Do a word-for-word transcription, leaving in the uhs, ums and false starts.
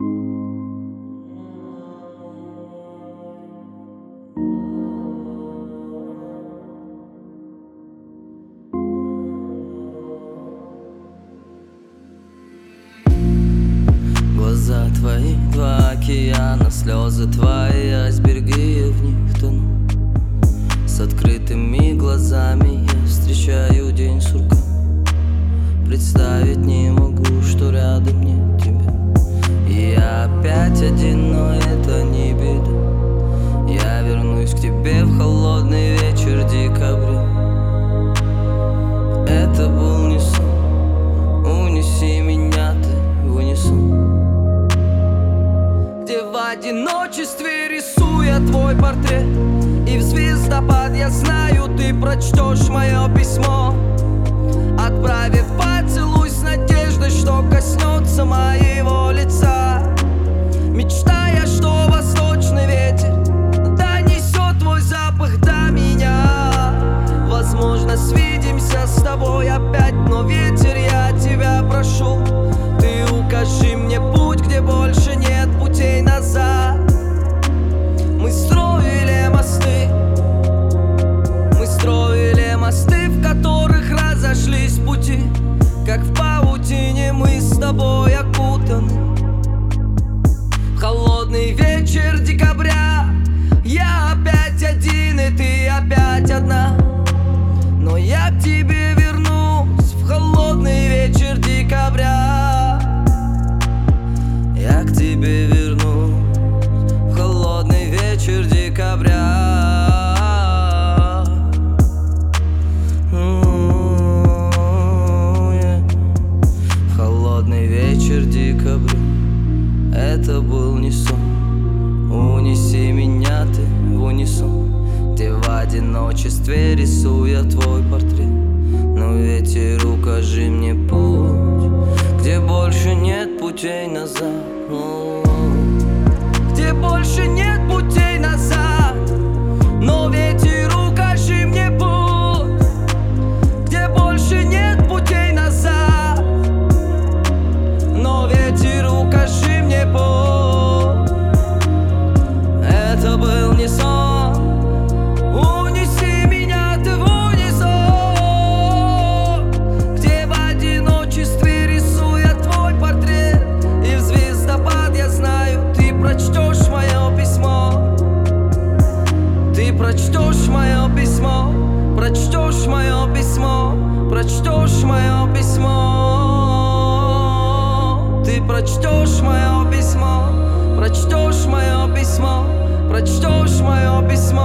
Глаза твои, два океана, слезы твои, айсберги, я в них тону. С открытыми глазами я встречаю день сурка. Представить не могу, что рядом нет тебя. И я опять один, но это не беда. Я вернусь к тебе в холодный вечер декабря. Это был не сон, унеси меня ты в унисон. Где в одиночестве рисуя твой портрет, и в звездопад, я знаю, ты прочтешь мое письмо, отправив поцелуй с надеждой, что коснется моего лица, мечтая, что восточный ветер донесет твой запах до меня. Возможно, свидимся с тобой опять, но ветер, я тебя прошу, ты укажи мне путь, где больше нет путей назад. Мы строили мосты, мы строили мосты, в которых разошлись пути, как в паутине мы с тобой окутаны. В холодный вечер декабря я опять один, и ты опять одна. Но я к тебе вернусь в холодный вечер декабря. Я к тебе вернусь в холодный вечер декабря. В холодный вечер декабря. Это был не сон, унеси меня ты в унисон. Где в одиночестве рисуя твой портрет, но ветер, укажи мне путь, где больше нет путей назад. Где больше нет путей назад, но ветер, укажи мне путь, где больше нет путей назад, но ветер, укажи мне путь. Это был не сон, унеси меня ты в унисон. Где в одиночестве рисуя твой портрет, и в звездопад, я знаю, ты прочтешь мое письмо. Ты прочтешь мое письмо, прочтешь мое письмо, прочтешь мое письмо. Ты прочтешь мое письмо, прочтешь мое письмо, прочтешь мое письмо.